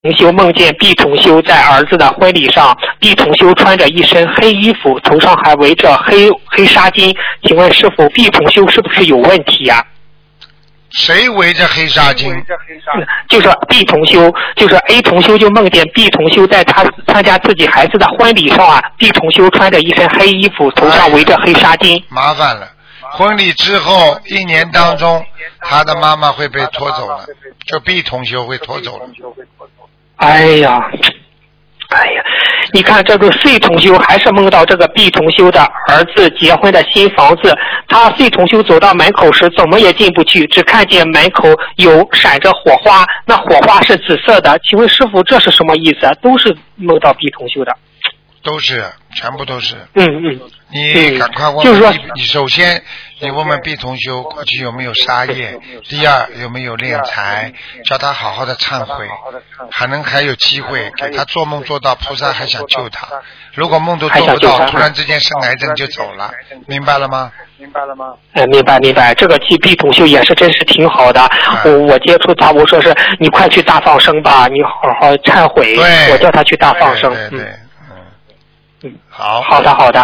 同修梦见毕同修在儿子的婚礼上，毕同修穿着一身黑衣服，头上还围着黑纱巾。请问师傅，毕同修是不是有问题呀？ 谁围着黑纱巾？ 就是毕同修，就是 A 同修就梦见毕同修在他参加自己孩子的婚礼上啊，毕同修穿着一身黑衣服，头上围着黑纱巾。 麻烦了，婚礼之后1年当中，他的妈妈会被拖走了，就毕同修会拖走了。 哎呀，你看这个费同修还是梦到这个毕同修的儿子结婚的新房子，他费同修走到门口时怎么也进不去，只看见门口有闪着火花，那火花是紫色的。请问师傅这是什么意思？都是梦到毕同修的。 都是，全部都是。 你赶快问。 就是说， 你首先你问问毕同修过去有没有杀业，第二有没有敛财，叫他好好的忏悔，还有机会给他做梦做到菩萨还想救他，如果梦都做不到，突然之间生癌症就走了，明白了吗？ 明白。这个毕同修也是真是挺好的。我接触他，我说是你快去大放生吧，你好好忏悔。我叫他去大放生。 对。好的。